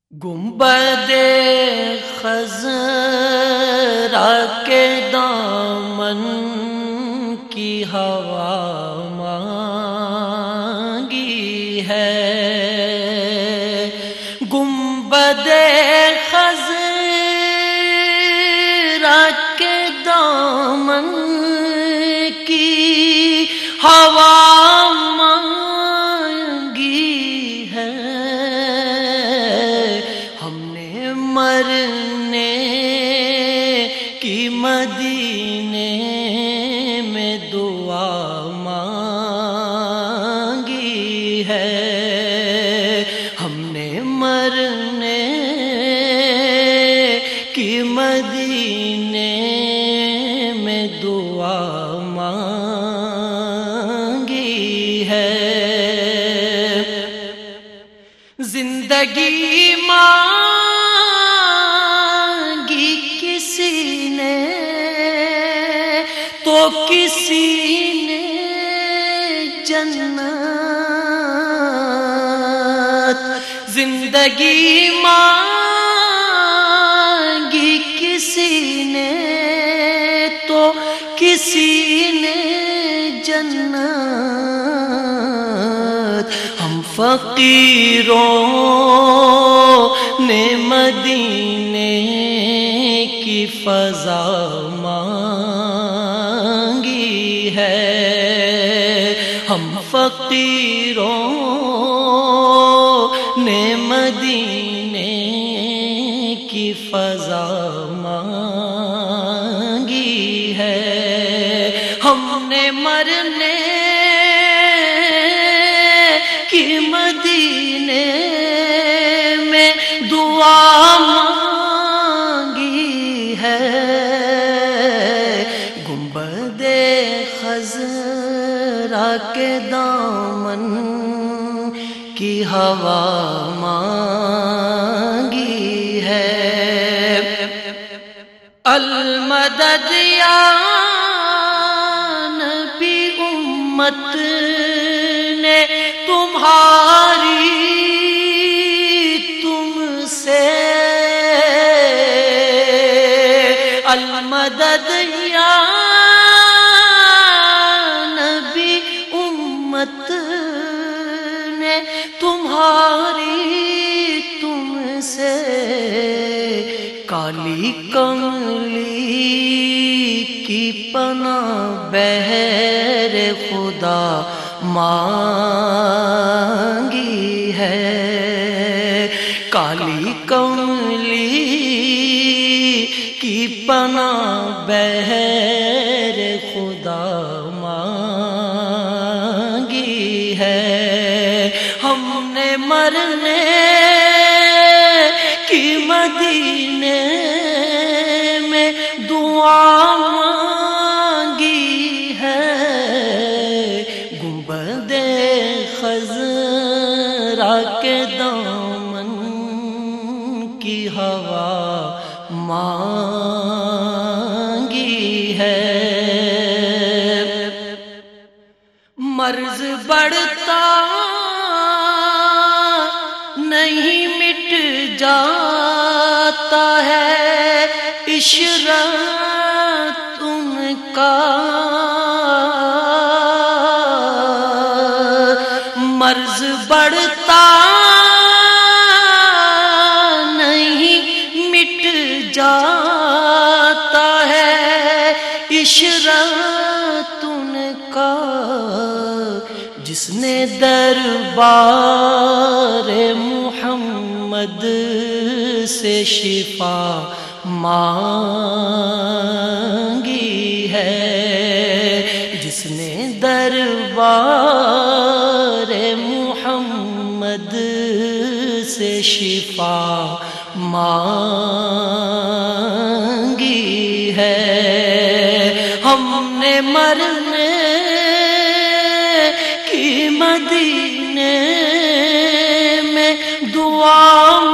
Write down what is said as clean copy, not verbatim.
گنبد خضرا کے دامن کی ہوا مانگی ہے، گنبد خضرا کے دامن کی ہوا مرنے کی مدینے میں دعا مانگی ہے، ہم نے مرنے کی مدینے میں دعا مانگی ہے، زندگی تو کسی نے جنت، زندگی مانگی کسی نے تو کسی نے جنت، ہم فقیروں نے مدینے کی فضا مانگی ہے، ہم فقیروں نے مدینے کی فضا مانگی ہے، ہم نے مرنے کی مدینے میں دعا مانگی ہے، گنبد خضرا کے دامن کی ہوا مانگی ہے، المدد یا نبی امت نے تمہاری تم سے، المدد یا نبی امت نے تمہاری تم سے، کالی کملی کی پناہ بہر خدا مانگی ہے، کالی کملی کی پناہ بہر خدا مانگی ہے، ہم نے مرنے کی مدینے میں دعا مانگی ہے، گنبد خضرا کے دامن کی ہوا مانگی ہے، مرض بڑھتا نہیں مٹ جاتا ہے عشرت ان کا، مرض بڑھتا نہیں مٹ جاتا ہے عشرت ان کا، جس نے دربار محمد سے شفا مانگی ہے، جس نے دربار محمد سے شفا مانگی ہے، ہم نے مرنے کی مدینے میں دعا